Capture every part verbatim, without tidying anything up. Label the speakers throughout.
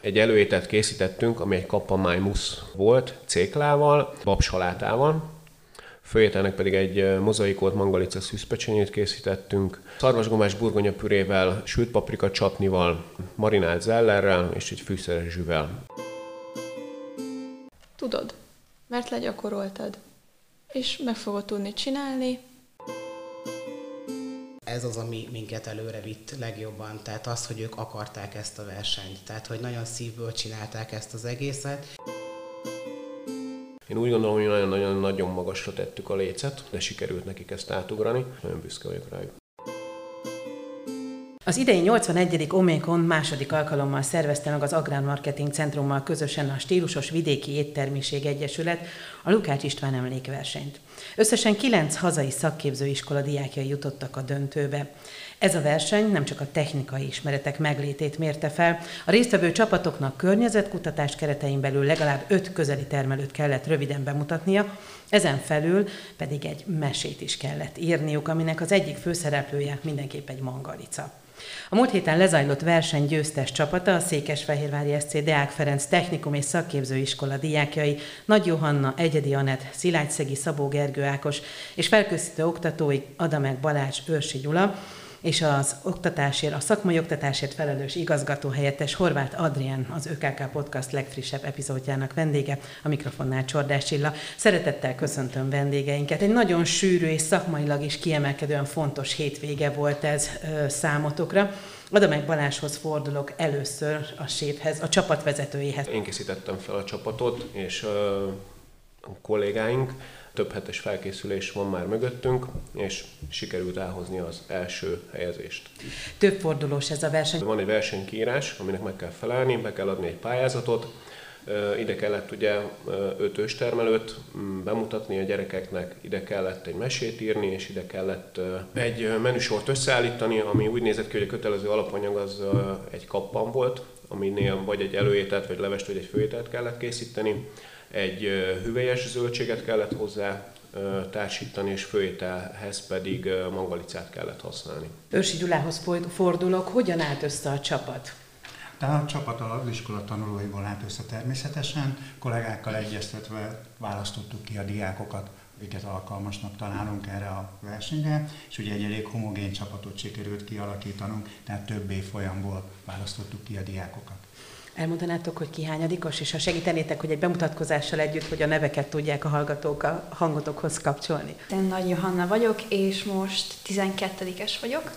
Speaker 1: Egy előételt készítettünk, ami egy kappamájmusz volt, céklával, babsalátával. Főételnek pedig egy mozaikolt mangalica szűzpecsenyét készítettünk. Szarvasgomás burgonya pürével, sült paprika csatnival, marinált zellerrel és egy fűszeres zsüvel.
Speaker 2: Tudod, mert legyakoroltad, és meg fogod tudni csinálni.
Speaker 3: Ez az, ami minket előre vitt legjobban, tehát az, hogy ők akarták ezt a versenyt, tehát hogy nagyon szívből csinálták ezt az egészet.
Speaker 1: Én úgy gondolom, hogy nagyon-nagyon magasra tettük a lécet, de sikerült nekik ezt átugrani. Nagyon büszke vagyok rájuk.
Speaker 4: Az idei nyolcvanegyedik Omékon második alkalommal szervezte meg az Agrármarketing Centrummal közösen a Stílusos Vidéki Éttermiség Egyesület a Lukács István emlékversenyt. Összesen kilenc hazai szakképzőiskola diákjai jutottak a döntőbe. Ez a verseny nem csak a technikai ismeretek meglétét mérte fel, a résztvevő csapatoknak környezetkutatás keretein belül legalább öt közeli termelőt kellett röviden bemutatnia, ezen felül pedig egy mesét is kellett írniuk, aminek az egyik főszereplője mindenképp egy mangalica. A múlt héten lezajlott verseny győztes csapata a Székesfehérvári es cé Deák Ferenc Technikum és Szakképzőiskola diákjai Nagy Johanna, Egyedi Anett, Szilágyszegi Szabó Gergő Ákos és felkészítő oktatói Adamek Balázs, Őrsi Gyula, és az oktatásért, a szakmai oktatásért felelős igazgatóhelyettes Horváth Adrián, az ö ká ká Podcast legfrissebb epizódjának vendége, a mikrofonnál Csordás Csilla. Szeretettel köszöntöm vendégeinket. Egy nagyon sűrű és szakmailag is kiemelkedően fontos hétvége volt ez ö, számotokra. Adamek Balázshoz fordulok először a séfhez, a csapatvezetőjéhez.
Speaker 1: Én készítettem fel a csapatot, és ö, a kollégáink. Több hetes felkészülés van már mögöttünk, és sikerült elhozni az első helyezést.
Speaker 4: Több fordulós ez a verseny.
Speaker 1: Van egy versenykiírás, aminek meg kell felelni, be kell adni egy pályázatot. Ide kellett ugye öt őstermelőt bemutatni a gyerekeknek, ide kellett egy mesét írni, és ide kellett egy menüsort összeállítani, ami úgy nézett ki, hogy a kötelező alapanyag az egy kappan volt, aminél vagy egy előételt, vagy levest, vagy egy főételt kellett készíteni. Egy hüvelyes zöldséget kellett hozzá társítani, és főételhez pedig mangalicát kellett használni.
Speaker 4: Őrsi Gyulához fordulok, hogyan állt össze a csapat?
Speaker 5: De a csapat az iskola tanulóiból állt össze természetesen, kollégákkal egyeztetve választottuk ki a diákokat, akiket alkalmasnak találunk erre a versenyre, és ugye egy elég homogén csapatot sikerült kialakítanunk, tehát több évfolyamból választottuk ki a diákokat.
Speaker 4: Elmondanátok, hogy ki hányadikos, és ha segítenétek, hogy egy bemutatkozással együtt, hogy a neveket tudják a hallgatók a hangotokhoz kapcsolni.
Speaker 2: Én Nagy Johanna vagyok, és most tizenkettedikes vagyok,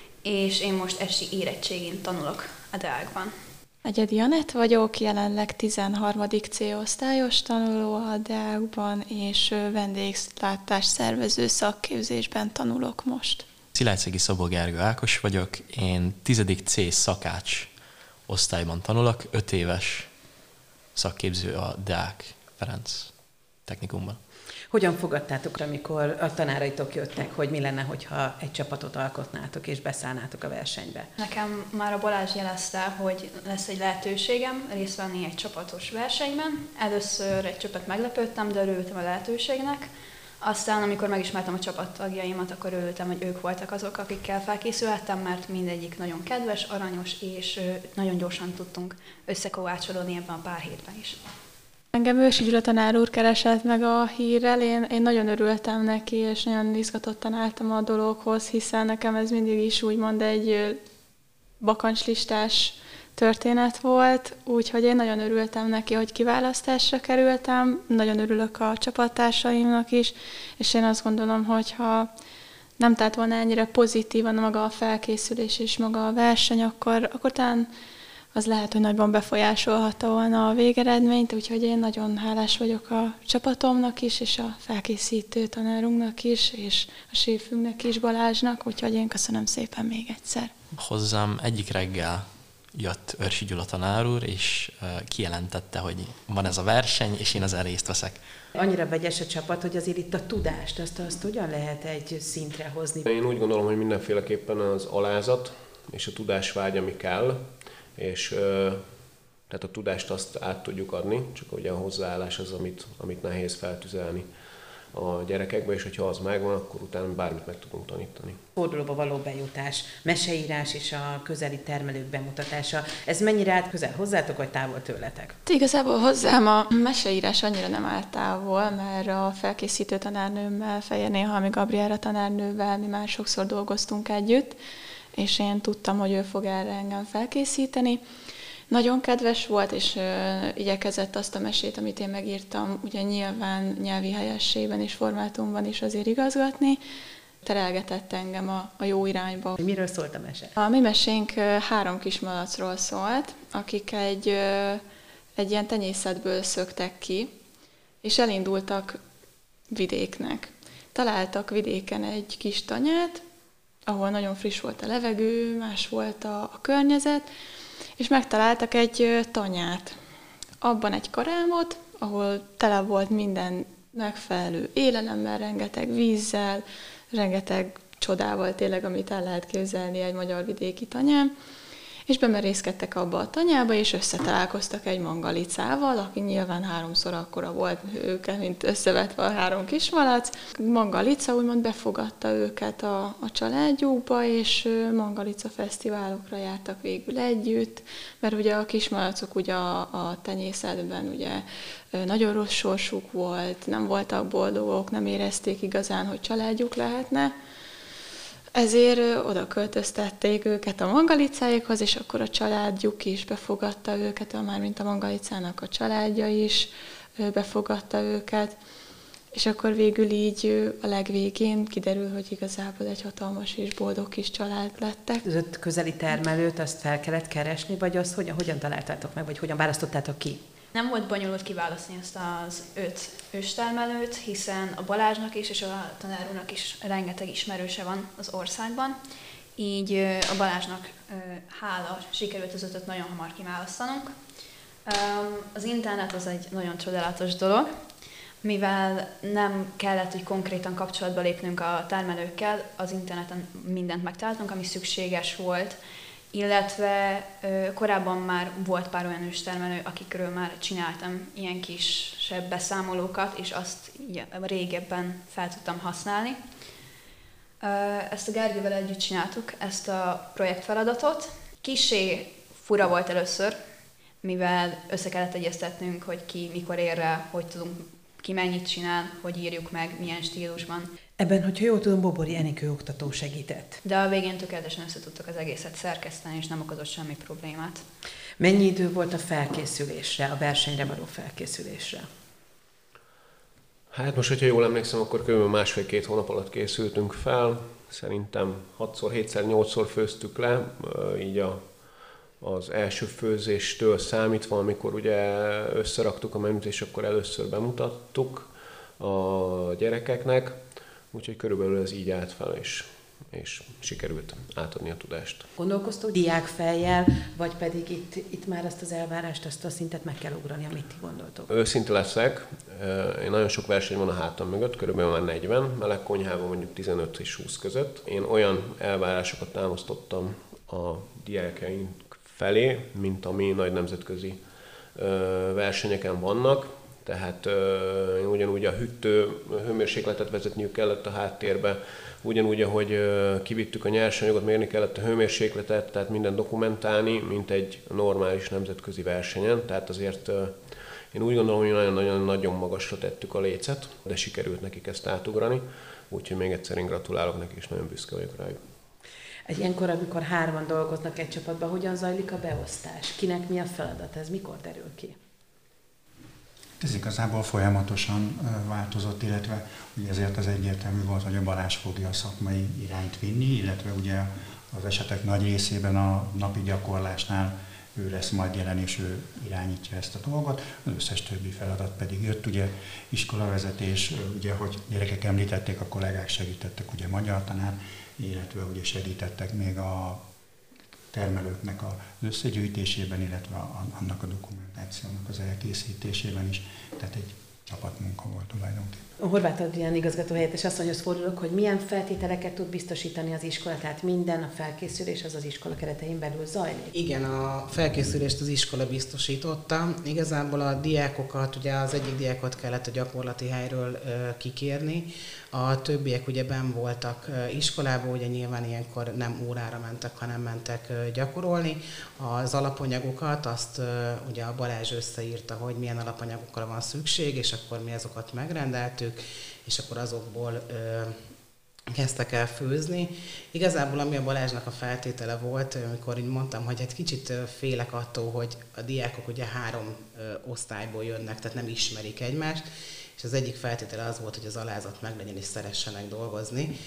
Speaker 2: és én most esi érettségén tanulok a Deákban. Egyedi Anett vagyok, jelenleg tizenharmadik C-osztályos tanuló a Deákban, és vendéglátás szervező szakképzésben tanulok most.
Speaker 6: Szilágyszegi Szabó Gergő Ákos vagyok, én tizedik C szakács osztályban tanulok, öt éves szakképző a Deák Ferenc Technikumban.
Speaker 4: Hogyan fogadtátok, amikor a tanáraitok jöttek, hogy mi lenne, hogyha egy csapatot alkotnátok és beszállnátok a versenybe?
Speaker 2: Nekem már a Balázs jelezte, hogy lesz egy lehetőségem részt venni egy csapatos versenyben. Először egy csöppet meglepődtem, de örültem a lehetőségnek. Aztán, amikor megismertem a csapattagjaimat, akkor örültem, hogy ők voltak azok, akikkel felkészülhettem, mert mindegyik nagyon kedves, aranyos, és nagyon gyorsan tudtunk összekovácsolódni ebben a pár hétben is.
Speaker 7: Engem Őrsi Gyula tanár úr keresett meg a hírrel, én, én nagyon örültem neki, és nagyon izgatottan álltam a dologhoz, hiszen nekem ez mindig is úgymond egy bakancslistás történet volt, úgyhogy én nagyon örültem neki, hogy kiválasztásra kerültem, nagyon örülök a csapattársaimnak is, és én azt gondolom, hogy ha nem tett volna ennyire pozitívan maga a felkészülés és maga a verseny, akkor, akkor talán az lehet, hogy nagyban befolyásolhatta volna a végeredményt, úgyhogy én nagyon hálás vagyok a csapatomnak is, és a felkészítő tanárunknak is, és a séfünknek is, Balázsnak, úgyhogy én köszönöm szépen még egyszer.
Speaker 6: Hozzám egyik reggel jött Őrsi Gyula tanár úr, és kijelentette, hogy van ez a verseny, és én ezen részt veszek.
Speaker 4: Annyira vegyes a csapat, hogy azért itt a tudást, azt, azt hogyan lehet egy szintre hozni?
Speaker 1: Én úgy gondolom, hogy mindenféleképpen az alázat és a tudásvágy, ami kell, és tehát a tudást azt át tudjuk adni, csak ugye a hozzáállás az, amit, amit nehéz feltüzelni. a gyerekekbe, és hogyha az megvan, akkor utána bármit meg tudunk tanítani.
Speaker 4: Fordulóba való bejutás, meseírás és a közeli termelők bemutatása, ez mennyire állt közel hozzátok, vagy távol tőletek?
Speaker 7: Igazából hozzám a meseírás annyira nem állt távol, mert a felkészítő tanárnőmmel, Fehér Néhalmi Gabriella tanárnővel mi már sokszor dolgoztunk együtt, és én tudtam, hogy ő fog erre engem felkészíteni. Nagyon kedves volt, és uh, igyekezett azt a mesét, amit én megírtam, ugye nyilván nyelvi helyességben és formátumban is azért igazgatni. Terelgetett engem a, a jó irányba.
Speaker 4: Miről szólt a mese?
Speaker 7: A mi mesénk uh, három kismalacról szólt, akik egy, uh, egy ilyen tenyészetből szöktek ki, és elindultak vidéknek. Találtak vidéken egy kis tanyát, ahol nagyon friss volt a levegő, más volt a, a környezet, és megtaláltak egy tanyát. Abban egy karámot, ahol tele volt minden megfelelő élelemmel, rengeteg vízzel, rengeteg csodával tényleg, amit el lehet képzelni egy magyar vidéki tanyán, és bemerészkedtek abba a tanyába, és összetalálkoztak egy mangalicával, aki nyilván háromszor akkora volt őket, mint összevetve a három kismalac. Mangalica úgymond befogadta őket a, a családjukba, és mangalica fesztiválokra jártak végül együtt, mert ugye a kismalacok ugye a, a tenyészetben ugye nagyon rossz sorsuk volt, nem voltak boldogok, nem érezték igazán, hogy családjuk lehetne. Ezért oda költöztették őket a mangalicáikhoz, és akkor a családjuk is befogadta őket, már mint a mangalicának a családja is befogadta őket. És akkor végül így a legvégén kiderül, hogy igazából egy hatalmas és boldog kis család lettek.
Speaker 4: Az öt közeli termelőt azt fel kellett keresni, vagy azt hogyan, hogyan találtátok meg, vagy hogyan választottátok ki?
Speaker 2: Nem volt bonyolult kiválasztani ezt az öt őstermelőt, hiszen a Balázsnak is és a tanár úrnak is rengeteg ismerőse van az országban. Így a Balázsnak hála sikerült az ötöt nagyon hamar kiválasztanunk. Az internet az egy nagyon csodálatos dolog, mivel nem kellett, hogy konkrétan kapcsolatba lépnünk a termelőkkel, az interneten mindent megtaláltunk, ami szükséges volt, illetve ö, korábban már volt pár olyan őstermelő, akikről már csináltam ilyen kisebb beszámolókat, és azt ugye, régebben fel tudtam használni. Ö, ezt a Gergővel együtt csináltuk, ezt a projektfeladatot. Kissé fura volt először, mivel össze kellett egyeztetnünk, hogy ki mikor ér rá, hogy tudunk, ki mennyit csinál, hogy írjuk meg, milyen stílusban.
Speaker 4: Ebben, hogyha jól tudom, Bobori Enikő oktató segített.
Speaker 2: De a végén tökéletesen össze tudtuk az egészet szerkeszteni, és nem okozott semmi problémát.
Speaker 4: Mennyi idő volt a felkészülésre, a versenyre való felkészülésre?
Speaker 1: Hát most, hogyha jól emlékszem, akkor kb. másfél-két hónap alatt készültünk fel. Szerintem hatszor, hétszer, nyolcszor főztük le, így a, az első főzéstől számítva, amikor ugye összeraktuk a menüt, és akkor először bemutattuk a gyerekeknek. Úgyhogy körülbelül ez így állt fel, és, és sikerült átadni a tudást.
Speaker 4: Gondolkoztok diákfejjel, vagy pedig itt, itt már azt az elvárást, azt a szintet meg kell ugrani, amit ti gondoltok?
Speaker 1: Őszinte leszek, én nagyon sok verseny van a hátam mögött, körülbelül már negyven, melegkonyhában mondjuk tizenöt és húsz között. Én olyan elvárásokat támasztottam a diákjaink felé, mint ami nagy nemzetközi versenyeken vannak. Tehát uh, ugyanúgy a hűtő hőmérsékletet vezetniük kellett a háttérbe, ugyanúgy, ahogy uh, kivittük a nyersanyagot, mérni kellett a hőmérsékletet, tehát minden dokumentálni, mint egy normális nemzetközi versenyen. Tehát azért uh, én úgy gondolom, hogy nagyon-nagyon magasra tettük a lécet, de sikerült nekik ezt átugrani, úgyhogy még egyszer én gratulálok nekik, és nagyon büszke vagyok rájuk.
Speaker 4: Egy ilyenkor, amikor hárman dolgoznak egy csapatban, hogyan zajlik a beosztás? Kinek mi a feladat? Ez mikor derül ki?
Speaker 5: Ez igazából folyamatosan változott, illetve ugye ezért az egyértelmű volt, hogy a Balázs fogja a szakmai irányt vinni, illetve ugye az esetek nagy részében a napi gyakorlásnál ő lesz majd jelen, és ő irányítja ezt a dolgot. Az összes többi feladat pedig jött, ugye iskolavezetés, ugye, hogy gyerekek említették, a kollégák segítettek, ugye magyar tanár, illetve ugye segítettek még a termelőknek az összegyűjtésében, illetve annak a dokumentációnak az elkészítésében is. Tehát egy csapatmunka volt tulajdonképpen.
Speaker 4: A Horváth Adrián igazgatóhelyettes asszonyhoz fordulok, hogy milyen feltételeket tud biztosítani az iskola, tehát minden a felkészülés az az iskola keretein belül zajlik?
Speaker 3: Igen, a felkészülést az iskola biztosította. Igazából a diákokat, ugye az egyik diákot kellett a gyakorlati helyről kikérni, a többiek ugye benn voltak iskolában, ugye nyilván ilyenkor nem órára mentek, hanem mentek gyakorolni. Az alapanyagokat azt ugye a Balázs összeírta, hogy milyen alapanyagokra van szükség, és akkor mi azokat megrendeltük, és akkor azokból kezdtek el főzni. Igazából ami a Balázsnak a feltétele volt, amikor így mondtam, hogy egy kicsit félek attól, hogy a diákok ugye három osztályból jönnek, tehát nem ismerik egymást, és az egyik feltétele az volt, hogy az alázat meglegyen és szeressenek dolgozni.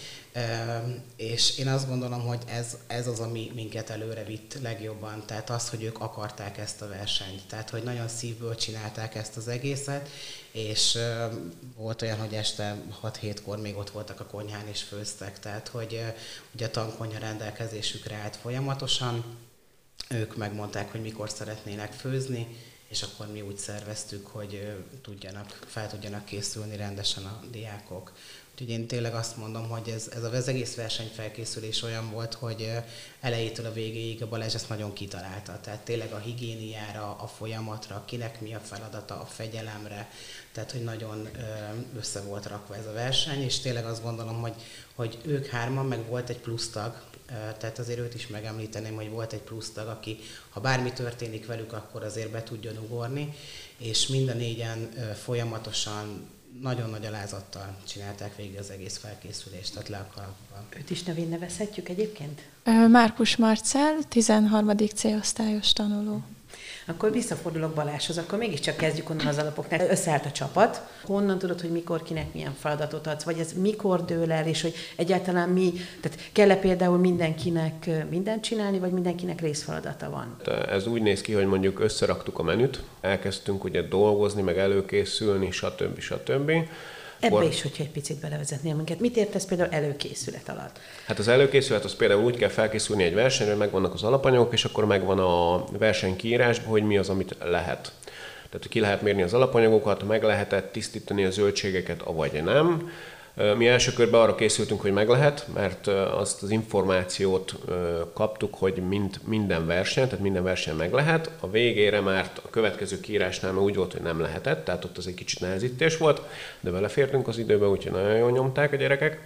Speaker 3: És én azt gondolom, hogy ez, ez az, ami minket előre vitt legjobban, tehát az, hogy ők akarták ezt a versenyt, tehát hogy nagyon szívből csinálták ezt az egészet, és volt olyan, hogy este hat-hétkor még ott voltak a konyhán és főztek, tehát hogy ugye a tankonyha rendelkezésükre állt folyamatosan, ők megmondták, hogy mikor szeretnének főzni, és akkor mi úgy szerveztük, hogy tudjanak, fel tudjanak készülni rendesen a diákok. Úgyhogy én tényleg azt mondom, hogy ez, ez az egész versenyfelkészülés olyan volt, hogy elejétől a végéig a Balázs ezt nagyon kitalálta. Tehát tényleg a higiéniára, a folyamatra, kinek mi a feladata, a fegyelemre, tehát hogy nagyon össze volt rakva ez a verseny, és tényleg azt gondolom, hogy, hogy ők hárman, meg volt egy plusz tag, tehát azért őt is megemlíteném, hogy volt egy plusz tag, aki ha bármi történik velük, akkor azért be tudjon ugorni, és mind a négyen folyamatosan nagyon nagy alázattal csinálták végig az egész felkészülést, tehát le a kalapban.
Speaker 4: Őt is nevén nevezhetjük egyébként?
Speaker 7: Márkus Marcell, tizenharmadik C-osztályos tanuló.
Speaker 4: Akkor visszafordulok Balázshoz, akkor mégiscsak kezdjük onnan az alapoknál. Összeállt a csapat. Honnan tudod, hogy mikor kinek milyen feladatot adsz, vagy ez mikor dől el, és hogy egyáltalán mi, tehát kell-e például mindenkinek mindent csinálni, vagy mindenkinek részfeladata van?
Speaker 1: Ez úgy néz ki, hogy mondjuk összeraktuk a menüt, elkezdtünk ugye dolgozni, meg előkészülni, stb. stb.
Speaker 4: Ebbe
Speaker 1: Or...
Speaker 4: is, hogyha egy picit belevezetnél minket. Mit értesz például előkészület alatt?
Speaker 1: Hát az előkészület az például úgy kell felkészülni egy versenyre, hogy megvannak az alapanyagok, és akkor megvan a versenykiírásban, hogy mi az, amit lehet. Tehát ki lehet mérni az alapanyagokat, meg lehetett tisztítani a zöldségeket, avagy nem. Mi első körben arra készültünk, hogy meg lehet, mert azt az információt kaptuk, hogy mind, minden verseny, tehát minden verseny meg lehet. A végére már a következő kiírásnál úgy volt, hogy nem lehetett, tehát ott az egy kicsit nehezítés volt, de belefértünk az időbe, úgyhogy nagyon jól nyomták a gyerekek.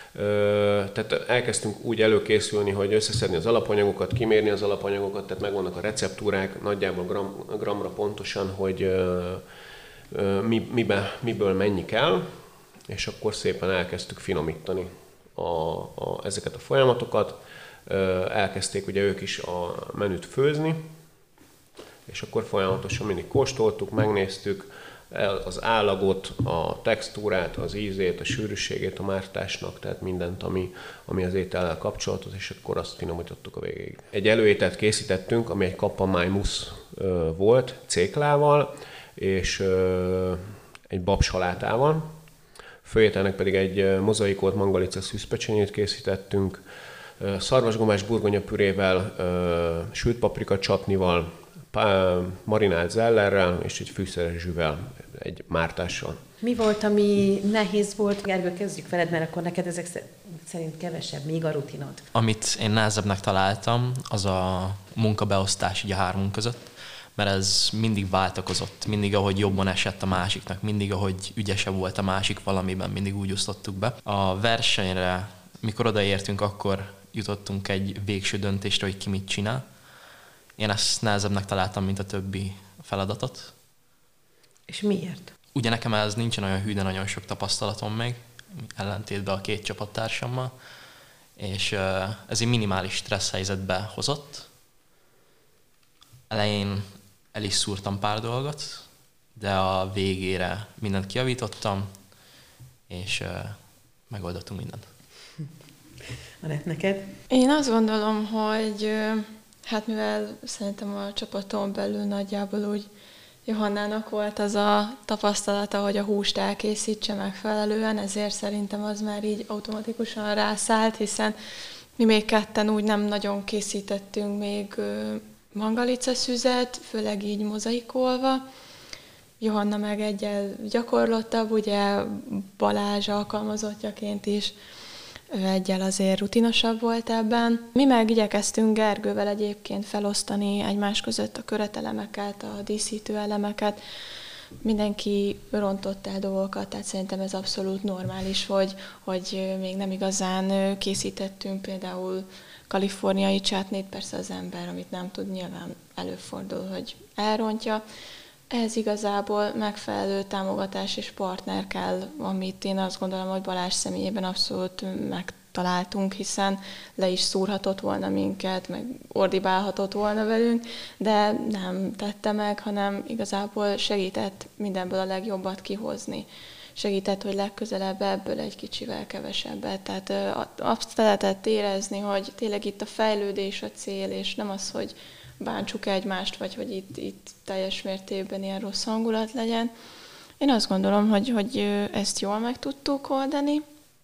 Speaker 1: Tehát elkezdtünk úgy előkészülni, hogy összeszedni az alapanyagokat, kimérni az alapanyagokat, tehát megvannak a receptúrák, nagyjából gram, gramra pontosan, hogy mi, miben, miből mennyi kell, és akkor szépen elkezdtük finomítani a, a, ezeket a folyamatokat. Elkezdték ugye ők is a menüt főzni, és akkor folyamatosan mindig kóstoltuk, megnéztük az állagot, a textúrát, az ízét, a sűrűségét a mártásnak, tehát mindent, ami, ami az étellel kapcsolatos, és akkor azt finomítottuk a végéig. Egy előételt készítettünk, ami egy kapamány-musz volt, céklával, és egy babsalátával. Főételnek pedig egy mozaikolt mangalica szűzpecsenyét készítettünk, szarvasgomás burgonyapürével, sült paprika csatnival, marinált zellerrel és egy fűszeres zsűvel, egy mártással.
Speaker 4: Mi volt, ami nehéz volt? Gergő, kezdjük veled, mert akkor neked ezek szerint kevesebb, még a rutinod.
Speaker 6: Amit én nehezebbnek találtam, az a munkabeosztás így a hármunk között, mert ez mindig váltakozott, mindig ahogy jobban esett a másiknak, mindig ahogy ügyesebb volt a másik valamiben, mindig úgy osztottuk be. A versenyre, mikor odaértünk, akkor jutottunk egy végső döntésre, hogy ki mit csinál. Én ezt nehezebbnek találtam, mint a többi feladatot.
Speaker 4: És miért?
Speaker 6: Ugye nekem ez nincsen olyan hű, de nagyon sok tapasztalatom még, ellentétben a két csapattársammal, és ez egy minimális stressz helyzetbe hozott. Elején el is szúrtam pár dolgot, de a végére mindent kijavítottam, és uh, megoldottunk mindent.
Speaker 4: Anett, neked?
Speaker 7: Én azt gondolom, hogy hát mivel szerintem a csapaton belül nagyjából úgy Johannának volt az a tapasztalata, hogy a húst elkészítse megfelelően, ezért szerintem az már így automatikusan rászállt, hiszen mi még ketten úgy nem nagyon készítettünk még mangalica szüzet, főleg így mozaikolva, Johanna meg egyel gyakorlottabb, ugye Balázs alkalmazottjaként is, ő egyel azért rutinosabb volt ebben. Mi meg igyekeztünk Gergővel egyébként felosztani egymás között a köretelemeket, a díszítő elemeket. Mindenki rontott el dolgokat, tehát szerintem ez abszolút normális, hogy, hogy még nem igazán készítettünk például kaliforniai csátnét, persze az ember, amit nem tud, nyilván előfordul, hogy elrontja. Ehhez igazából megfelelő támogatás és partner kell, amit én azt gondolom, hogy Balázs személyében abszolút megtaláltunk, hiszen le is szúrhatott volna minket, meg ordibálhatott volna velünk, de nem tette meg, hanem igazából segített mindenből a legjobbat kihozni. Segített, hogy legközelebb ebből egy kicsivel kevesebbet. Tehát azt lehetett érezni, hogy tényleg itt a fejlődés a cél, és nem az, hogy bántsuk egymást, vagy hogy itt, itt teljes mértékben ilyen rossz hangulat legyen. Én azt gondolom, hogy, hogy ezt jól meg tudtuk oldani,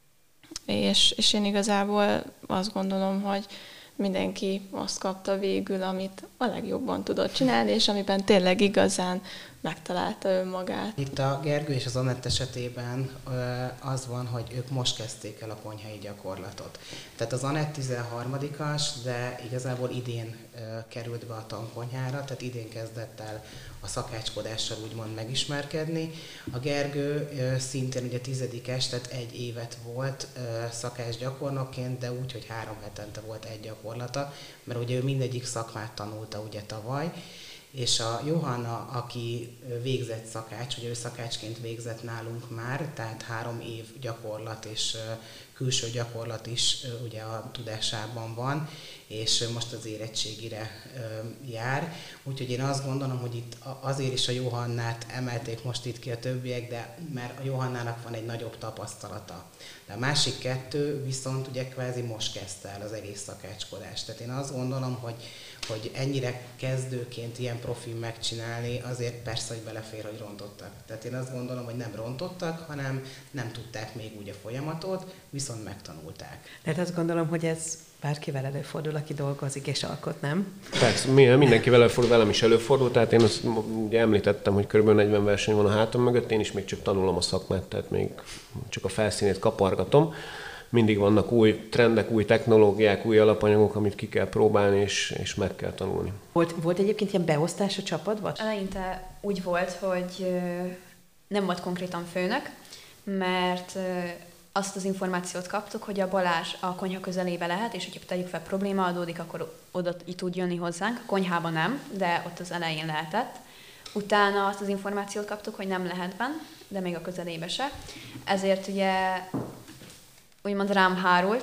Speaker 7: és, és én igazából azt gondolom, hogy mindenki azt kapta végül, amit a legjobban tudott csinálni, és amiben tényleg igazán megtalálta önmagát.
Speaker 3: Itt a Gergő és az Anett esetében az van, hogy ők most kezdték el a konyhai gyakorlatot. Tehát az Anett tizenharmadikas, de igazából idén került be a tankonyhára, tehát idén kezdett el a szakácskodással úgymond megismerkedni. A Gergő szintén ugye tizedikes, tehát egy évet volt szakácsgyakornokként, de úgy, hogy három hetente volt egy gyakorlata, mert ugye ő mindegyik szakmát tanulta ugye tavaly, és a Johanna, aki végzett szakács, ugye ő szakácsként végzett nálunk már, tehát három év gyakorlat és külső gyakorlat is ugye a tudásában van, és most az érettségire jár. Úgyhogy én azt gondolom, hogy itt azért is a Johannát emelték most itt ki a többiek, de mert a Johannának van egy nagyobb tapasztalata. De a másik kettő viszont ugye kvázi most kezdte el az egész szakácskodást. Tehát én azt gondolom, hogy hogy ennyire kezdőként ilyen profil megcsinálni, azért persze, hogy belefér, hogy rontottak. Tehát én azt gondolom, hogy nem rontottak, hanem nem tudták még úgy a folyamatot, viszont megtanulták.
Speaker 4: Tehát azt gondolom, hogy ez bárkivel előfordul, aki dolgozik és alkot, nem?
Speaker 1: Persze, mindenkivel előfordul, velem is előfordul, tehát én azt ugye említettem, hogy kb. negyven verseny van a hátam mögött, én is még csak tanulom a szakmát, tehát még csak a felszínét kapargatom. Mindig vannak új trendek, új technológiák, új alapanyagok, amit ki kell próbálni, és, és meg kell tanulni.
Speaker 4: Volt, volt egyébként ilyen beosztás a csapatban?
Speaker 2: Eleinte úgy volt, hogy nem volt konkrétan főnök, mert azt az információt kaptuk, hogy a Balázs a konyha közelébe lehet, és hogyha tegyük fel probléma adódik, akkor oda tud jönni hozzánk. A konyhában nem, de ott az elején lehetett. Utána azt az információt kaptuk, hogy nem lehet benn, de még a közelébe se. Ezért ugye úgymond rám hárult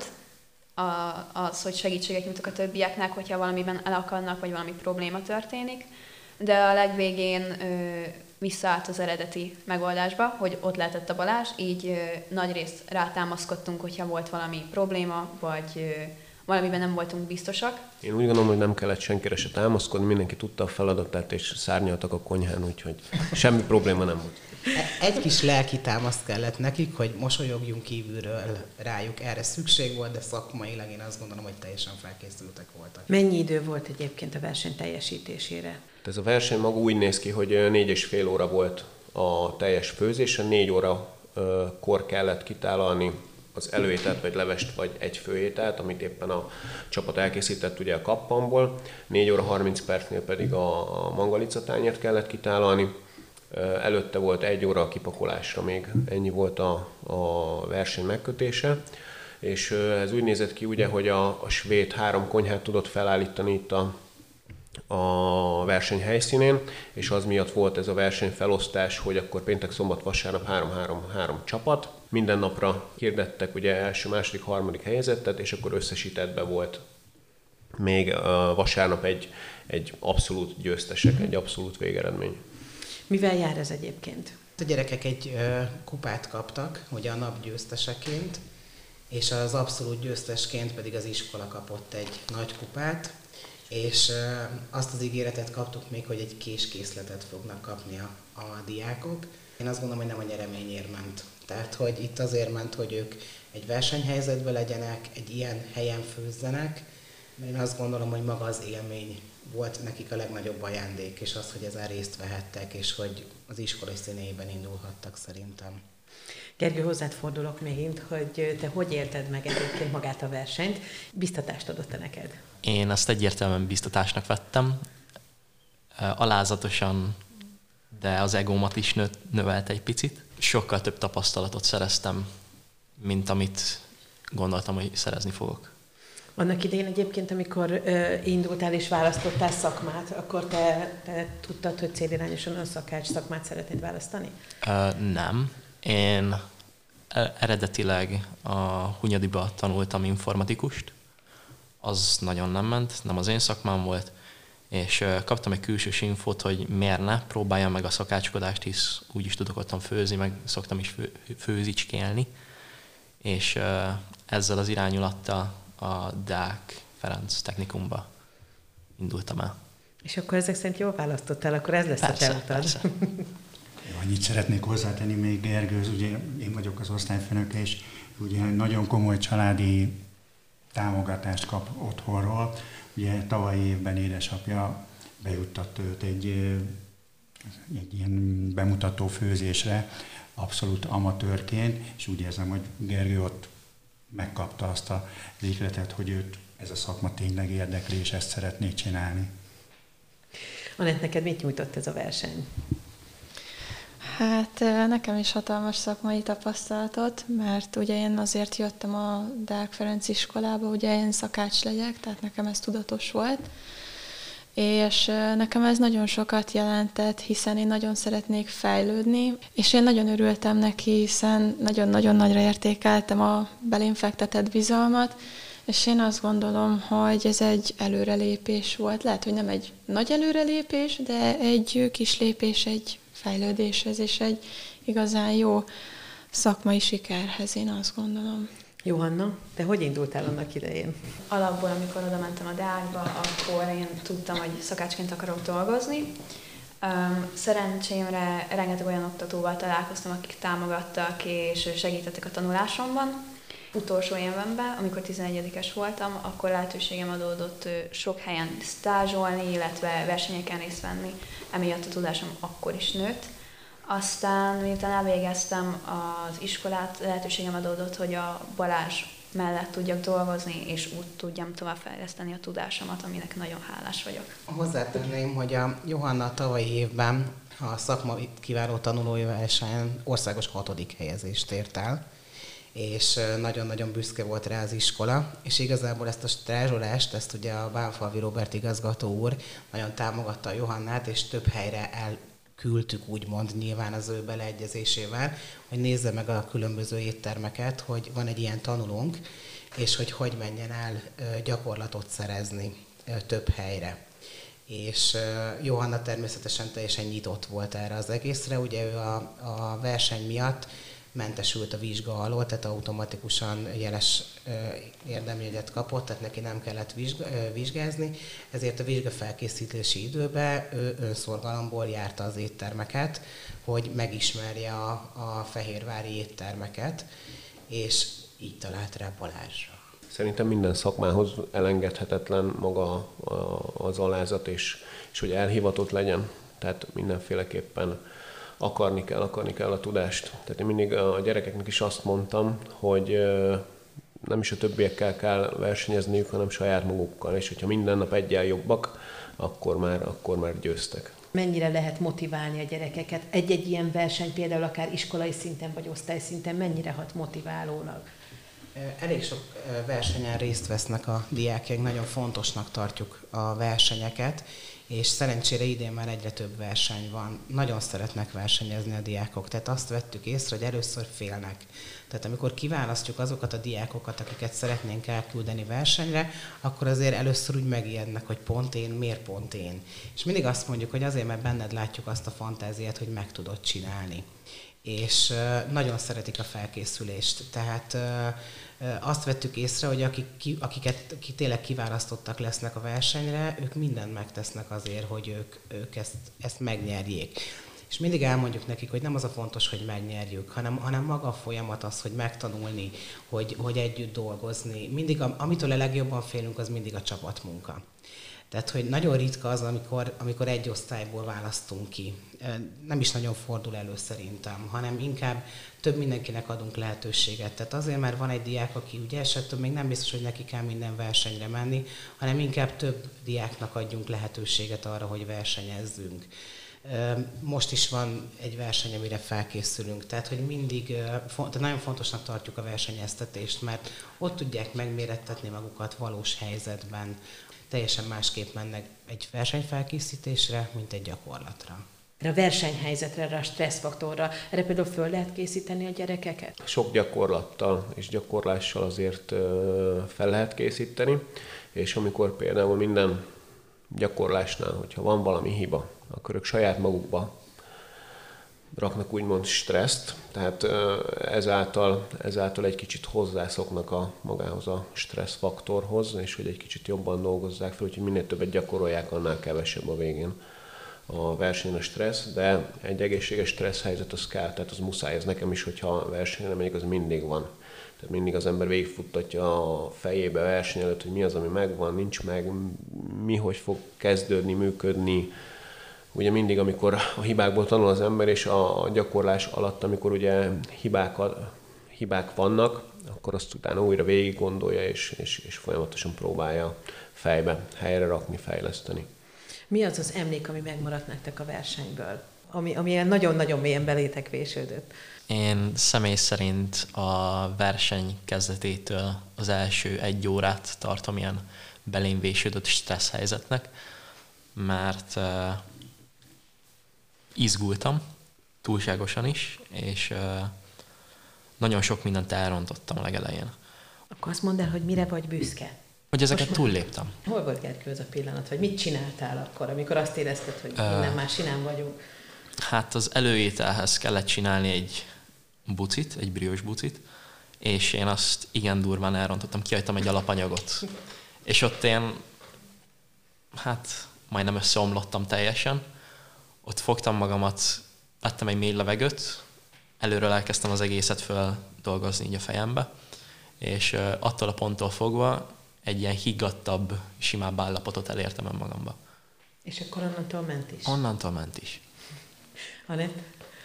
Speaker 2: az, hogy segítséget nyújtok a többieknek, hogyha valamiben elakadnak, vagy valami probléma történik. De a legvégén ö, visszaállt az eredeti megoldásba, hogy ott lehetett a Balázs, így ö, nagyrészt rátámaszkodtunk, hogyha volt valami probléma, vagy ö, valamiben nem voltunk biztosak.
Speaker 1: Én úgy gondolom, hogy nem kellett senkire se támaszkodni, mindenki tudta a feladatát, és szárnyaltak a konyhán, úgyhogy semmi probléma nem volt.
Speaker 3: Egy kis lelki támaszt kellett nekik, hogy mosolyogjunk kívülről rájuk. Erre szükség volt, de szakmailag én azt gondolom, hogy teljesen felkészültek voltak.
Speaker 4: Mennyi idő volt egyébként a verseny teljesítésére?
Speaker 1: Ez a verseny maga úgy néz ki, hogy négy és fél óra volt a teljes főzése, négy óra kor kellett kitálalni az előételt, vagy levest, vagy egy főételt, amit éppen a csapat elkészített ugye a kappanból. négy óra harminc percnél pedig a mangalicatányért kellett kitálalni. Előtte volt egy óra a kipakolásra, még ennyi volt a, a verseny megkötése. És ez úgy nézett ki, ugye, hogy a, a svéd három konyhát tudott felállítani itt a, a verseny helyszínén, és az miatt volt ez a verseny felosztás, hogy akkor péntek, szombat, vasárnap három-három-három csapat. Minden napra hirdettek ugye első, második, harmadik helyezettet, és akkor összesítettbe volt még a vasárnap egy, egy abszolút győztesek, egy abszolút végeredmény.
Speaker 4: Mivel jár ez egyébként?
Speaker 3: A gyerekek egy ö, kupát kaptak, ugye a nap győzteseként, és az abszolút győztesként pedig az iskola kapott egy nagy kupát, és ö, azt az ígéretet kaptuk még, hogy egy késkészletet fognak kapni a, a diákok. Én azt gondolom, hogy nem a nyereményért ment. Tehát, hogy itt azért ment, hogy ők egy versenyhelyzetben legyenek, egy ilyen helyen főzzenek, mert én azt gondolom, hogy maga az élmény volt nekik a legnagyobb ajándék, és az, hogy ezen részt vehettek, és hogy az iskola színeiben indulhattak szerintem.
Speaker 4: Gergő, hozzád fordulok megint, hogy te hogy élted meg egyébként magát a versenyt? Biztatást adott-e neked?
Speaker 6: Én ezt egyértelműen biztatásnak vettem. Alázatosan, de az egómat is nő, növelte egy picit. Sokkal több tapasztalatot szereztem, mint amit gondoltam, hogy szerezni fogok.
Speaker 4: Annak idején egyébként, amikor uh, indultál és választottál szakmát, akkor te, te tudtad, hogy célirányosan önszakács szakmát szeretnéd választani?
Speaker 6: Uh, nem. Én eredetileg a Hunyadiba tanultam informatikust. Az nagyon nem ment, nem az én szakmám volt, és uh, kaptam egy külsős infót, hogy miért ne, próbáljam meg a szakácskodást, hisz úgyis tudok otthon főzni, meg szoktam is fő, főzicskélni. És uh, ezzel az irányulattal a Deák Ferenc technikumba indultam el.
Speaker 4: És akkor ezek szerint jól választottál, akkor ez lesz
Speaker 6: persze,
Speaker 4: a te utad.
Speaker 6: Persze.
Speaker 5: Annyit szeretnék hozzátenni még, Gergőz, ugye én vagyok az osztályfőnöke, és ugye nagyon komoly családi támogatást kap otthonról. Ugye tavalyi évben édesapja bejuttat őt egy, egy ilyen bemutató főzésre, abszolút amatőrként, és úgy érzem, hogy Gergő ott megkapta azt a ihletet, hogy őt ez a szakma tényleg érdekli, és ezt szeretné csinálni.
Speaker 4: Anett, neked mit nyújtott ez a verseny?
Speaker 7: Hát nekem is hatalmas szakmai tapasztalatot, mert ugye én azért jöttem a Deák Ferenc iskolába, ugye én szakács legyek, tehát nekem ez tudatos volt. És nekem ez nagyon sokat jelentett, hiszen én nagyon szeretnék fejlődni, és én nagyon örültem neki, hiszen nagyon-nagyon nagyra értékeltem a belém fektetett bizalmat, és én azt gondolom, hogy ez egy előrelépés volt. Lehet, hogy nem egy nagy előrelépés, de egy kis lépés egy fejlődéshez, és egy igazán jó szakmai sikerhez, én azt gondolom.
Speaker 4: Johanna, te hogy indultál annak idején?
Speaker 2: Alapból, amikor oda mentem a Deákba, akkor én tudtam, hogy szakácsként akarok dolgozni. Szerencsémre rengeteg olyan oktatóval találkoztam, akik támogattak és segítettek a tanulásomban. Utolsó évemben, amikor tizenegyedikes voltam, akkor lehetőségem adódott sok helyen stázsolni, illetve versenyeken részt venni. Emiatt a tudásom akkor is nőtt. Aztán, miután elvégeztem az iskolát, lehetőségem adódott, hogy a Balázs mellett tudjak dolgozni, és úgy tudjam továbbfejleszteni a tudásomat, aminek nagyon hálás vagyok.
Speaker 3: Hozzátenném, hogy a Johanna tavalyi évben a szakmai kiváló tanulói versenyen országos hatodik helyezést ért el, és nagyon-nagyon büszke volt rá az iskola, és igazából ezt a stázsolást, ezt ugye a Bánfalvi Róbert igazgató úr nagyon támogatta a Johannát, és több helyre elküldtük, úgymond nyilván az ő beleegyezésével, hogy nézze meg a különböző éttermeket, hogy van egy ilyen tanulónk, és hogy hogy menjen el gyakorlatot szerezni több helyre. És Johanna természetesen teljesen nyitott volt erre az egészre, ugye ő a, a verseny miatt mentesült a vizsga alól, tehát automatikusan jeles érdemjegyet kapott, tehát neki nem kellett vizsga, vizsgázni, ezért a vizsgafelkészítési időben ő önszorgalomból járta az éttermeket, hogy megismerje a, a fehérvári éttermeket, és így talált rá Balázsra.
Speaker 1: Szerintem minden szakmához elengedhetetlen maga az alázat, és, és hogy elhivatott legyen, tehát mindenféleképpen akarni kell, akarni kell a tudást. Tehát én mindig a gyerekeknek is azt mondtam, hogy nem is a többiekkel kell versenyezniük, hanem saját magukkal, és hogyha minden nap egyen jobbak, akkor már, akkor már győztek.
Speaker 4: Mennyire lehet motiválni a gyerekeket? Egy-egy ilyen verseny, például akár iskolai szinten vagy osztályszinten, mennyire hat motiválólag?
Speaker 3: Elég sok versenyen részt vesznek a diákjaink, nagyon fontosnak tartjuk a versenyeket, és szerencsére idén már egyre több verseny van. Nagyon szeretnek versenyezni a diákok, tehát azt vettük észre, hogy először félnek. Tehát amikor kiválasztjuk azokat a diákokat, akiket szeretnénk elküldeni versenyre, akkor azért először úgy megijednek, hogy pont én, miért pont én. És mindig azt mondjuk, hogy azért, mert benned látjuk azt a fantáziát, hogy meg tudod csinálni. És nagyon szeretik a felkészülést. Tehát azt vettük észre, hogy akik, akiket ki tényleg kiválasztottak lesznek a versenyre, ők mindent megtesznek azért, hogy ők, ők ezt, ezt megnyerjék. És mindig elmondjuk nekik, hogy nem az a fontos, hogy megnyerjük, hanem, hanem maga a folyamat az, hogy megtanulni, hogy, hogy együtt dolgozni. Mindig, amitől a legjobban félünk, az mindig a csapatmunka. Tehát, hogy nagyon ritka az, amikor, amikor egy osztályból választunk ki. Nem is nagyon fordul elő szerintem, hanem inkább több mindenkinek adunk lehetőséget. Tehát azért, mert van egy diák, aki ügyes, ettől még nem biztos, hogy neki kell minden versenyre menni, hanem inkább több diáknak adjunk lehetőséget arra, hogy versenyezzünk. Most is van egy verseny, amire felkészülünk, tehát hogy mindig, tehát nagyon fontosnak tartjuk a versenyeztetést, mert ott tudják megmérettetni magukat valós helyzetben. Teljesen másképp mennek egy versenyfelkészítésre, mint egy gyakorlatra.
Speaker 4: A versenyhelyzetre, erre a stresszfaktorra, erre például föl lehet készíteni a gyerekeket?
Speaker 1: Sok gyakorlattal és gyakorlással azért fel lehet készíteni, és amikor például minden gyakorlásnál, hogyha van valami hiba, akkor ők saját magukba raknak úgymond stresszt, tehát ezáltal, ezáltal egy kicsit hozzászoknak a magához a stresszfaktorhoz, és hogy egy kicsit jobban dolgozzák fel, úgyhogy minél többet gyakorolják, annál kevesebb a végén a versenyen a stressz, de egy egészséges stressz helyzet az kell, tehát az muszáj, ez nekem is, hogyha versenyre megyek, az mindig van. Tehát mindig az ember végigfuttatja a fejébe a verseny előtt, hogy mi az, ami megvan, nincs meg, mi hogy fog kezdődni, működni. Ugye mindig, amikor a hibákból tanul az ember, és a gyakorlás alatt, amikor ugye hibák, hibák vannak, akkor azt utána újra végig gondolja, és, és, és folyamatosan próbálja fejbe helyre rakni, fejleszteni.
Speaker 4: Mi az az emlék, ami megmaradt nektek a versenyből? Ami, ami ilyen nagyon-nagyon mélyen belétek vésődött?
Speaker 6: Én személy szerint a verseny kezdetétől az első egy órát tartom ilyen belém vésődött stressz helyzetnek, mert uh, izgultam, túlságosan is, és uh, nagyon sok mindent elrontottam a legelején.
Speaker 4: Akkor azt mondd el, hogy mire vagy büszke?
Speaker 6: Hogy ezeket túlléptem.
Speaker 4: Hol volt, Gergő, az a pillanat? Vagy mit csináltál akkor, amikor azt érezted, hogy uh, innen már sinán vagyunk?
Speaker 6: Hát az előételhez kellett csinálni egy bucit, egy briós bucit, és én azt igen durván elrontottam, kihagytam egy alapanyagot. És ott én, hát majdnem összeomlottam teljesen. Ott fogtam magamat, vettem egy mély levegőt, előről elkezdtem az egészet föl dolgozni így a fejembe, és uh, attól a ponttól fogva egy ilyen higgadtabb, simább állapotot elértem önmagamba.
Speaker 4: És akkor onnantól ment is?
Speaker 6: Onnantól ment is.
Speaker 4: Anett?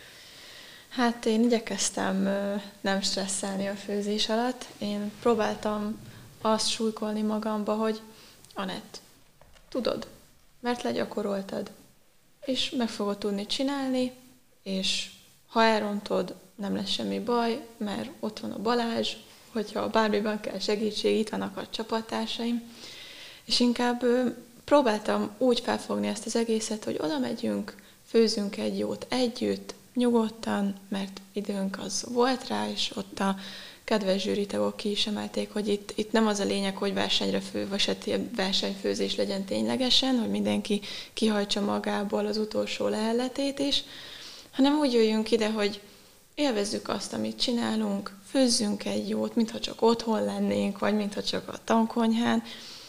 Speaker 7: Hát én igyekeztem nem stresszelni a főzés alatt. Én próbáltam azt súlykolni magamba, hogy Anett, tudod, mert legyakoroltad, és meg fogod tudni csinálni, és ha elrontod, nem lesz semmi baj, mert ott van a Balázs, hogyha bármiben kell segítség, itt vannak a csapattársaim, és inkább próbáltam úgy felfogni ezt az egészet, hogy oda megyünk, főzünk egy jót együtt, nyugodtan, mert időnk az volt rá, és ott a kedves zsűritagok ki is emelték, hogy itt, itt nem az a lényeg, hogy versenyre fő, vagy versenyfőzés legyen ténylegesen, hogy mindenki kihajtsa magából az utolsó leheletét is, hanem úgy jöjjünk ide, hogy élvezzük azt, amit csinálunk, főzzünk egy jót, mintha csak otthon lennénk, vagy mintha csak a tankonyhán,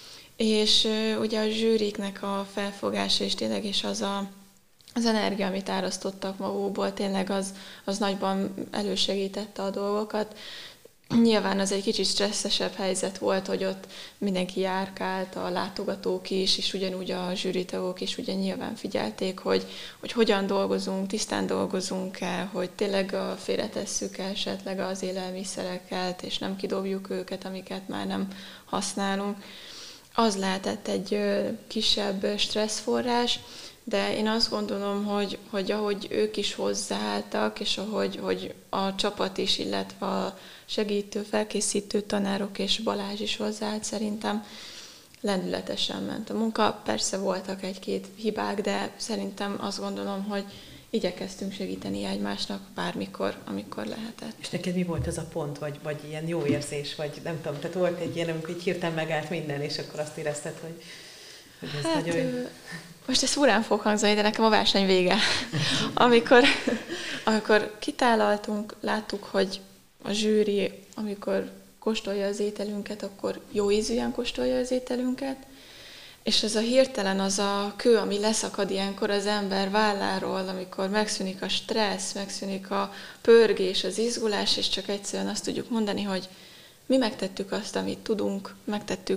Speaker 7: és uh, ugye a zsűriknek a felfogása is tényleg, és az a Az energia, amit árasztottak magukból, tényleg az, az nagyban elősegítette a dolgokat. Nyilván az egy kicsit stresszesebb helyzet volt, hogy ott mindenki járkált, a látogatók is, és ugyanúgy a zsűritagok is ugye nyilván figyelték, hogy, hogy hogyan dolgozunk, tisztán dolgozunk-e, hogy tényleg félretesszük esetleg az élelmiszereket, és nem kidobjuk őket, amiket már nem használunk. Az lehetett egy kisebb stresszforrás, de én azt gondolom, hogy, hogy ahogy ők is hozzáálltak, és ahogy hogy a csapat is, illetve a segítő, felkészítő tanárok és Balázs is hozzáállt, szerintem lendületesen ment a munka. Persze voltak egy-két hibák, de szerintem azt gondolom, hogy igyekeztünk segíteni egymásnak bármikor, amikor lehetett.
Speaker 4: És neked mi volt az a pont, vagy, vagy ilyen jó érzés, vagy nem tudom, tehát volt egy ilyen, amikor hirtelen megállt minden, és akkor azt érezted, hogy, hogy ez
Speaker 7: hát,
Speaker 4: nagyon...
Speaker 7: Most ez furán fog hangzani, de nekem a verseny vége. amikor, amikor kitálaltunk, láttuk, hogy a zsűri, amikor kóstolja az ételünket, akkor jó ízűen kóstolja az ételünket, és ez a hirtelen az a kő, ami leszakad ilyenkor az ember válláról, amikor megszűnik a stressz, megszűnik a pörgés, az izgulás, és csak egyszerűen azt tudjuk mondani, hogy mi megtettük azt, amit tudunk, megtettük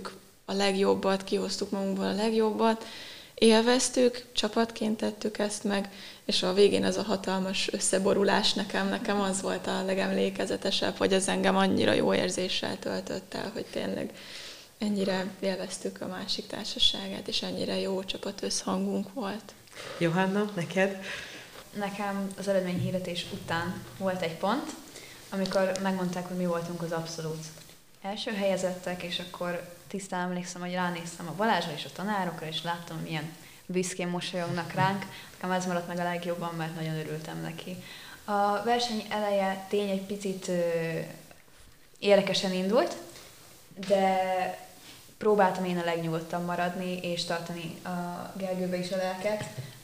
Speaker 7: a legjobbat, kihoztuk magunkból a legjobbat, élveztük, csapatként tettük ezt meg, és a végén ez a hatalmas összeborulás nekem, nekem az volt a legemlékezetesebb, hogy ez engem annyira jó érzéssel töltött el, hogy tényleg ennyire élveztük a másik társaságát, és ennyire jó csapat összhangunk volt.
Speaker 4: Johanna, neked?
Speaker 2: Nekem az eredményhirdetés után volt egy pont, amikor megmondták, hogy mi voltunk az abszolút első helyezettek, és akkor tisztán emlékszem, hogy ránéztem a Balázsra és a tanárokra, és láttam, milyen büszkén mosolyognak ránk. Nekem ez maradt meg a legjobban, mert nagyon örültem neki. A verseny eleje tény egy picit ö, érdekesen indult, de próbáltam én a legnyugodtabb maradni, és tartani a Gergőbe is a lelket.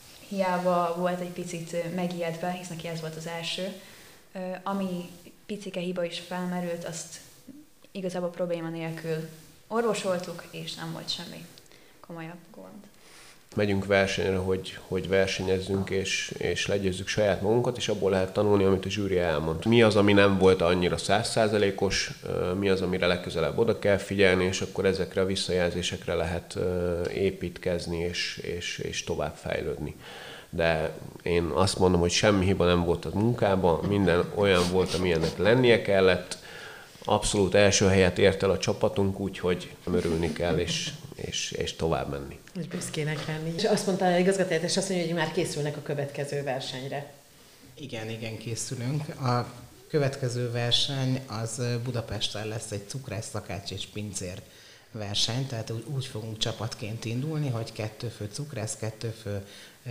Speaker 2: Hiába volt egy picit megijedve, hisz neki ez volt az első. Ö, ami picike hiba is felmerült, azt igazából probléma nélkül orvosoltuk, és nem volt semmi komolyabb gond.
Speaker 1: Megyünk versenyre, hogy, hogy versenyezzünk, és, és legyőzzük saját magunkat, és abból lehet tanulni, amit a zsűri elmond. Mi az, ami nem volt annyira száz százalékos, mi az, amire legközelebb oda kell figyelni, és akkor ezekre a visszajelzésekre lehet építkezni, és, és, és tovább fejlődni. De én azt mondom, hogy semmi hiba nem volt a munkában, minden olyan volt, amilyennek lennie kellett. Abszolút első helyet ért el a csapatunk, úgyhogy örülni kell, és, és, és tovább menni.
Speaker 4: És büszkének lenni. És azt mondta a igazgatóhelyettes, azt mondja, hogy már készülnek a következő versenyre.
Speaker 3: Igen, igen, készülünk. A következő verseny az Budapesten lesz egy cukrász, szakács és pincér verseny, tehát úgy, úgy fogunk csapatként indulni, hogy kettő fő cukrász, kettő fő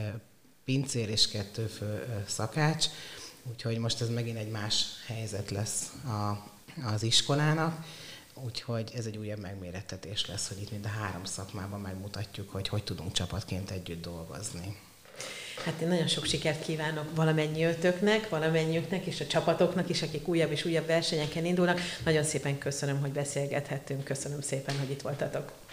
Speaker 3: pincér és kettő fő szakács, úgyhogy most ez megint egy más helyzet lesz a az iskolának, úgyhogy ez egy újabb megmérettetés lesz, hogy itt mind a három szakmában megmutatjuk, hogy hogy tudunk csapatként együtt dolgozni.
Speaker 4: Hát én nagyon sok sikert kívánok valamennyiötöknek, valamennyiüknek és a csapatoknak is, akik újabb és újabb versenyeken indulnak. Nagyon szépen köszönöm, hogy beszélgethettünk, köszönöm szépen, hogy itt voltatok.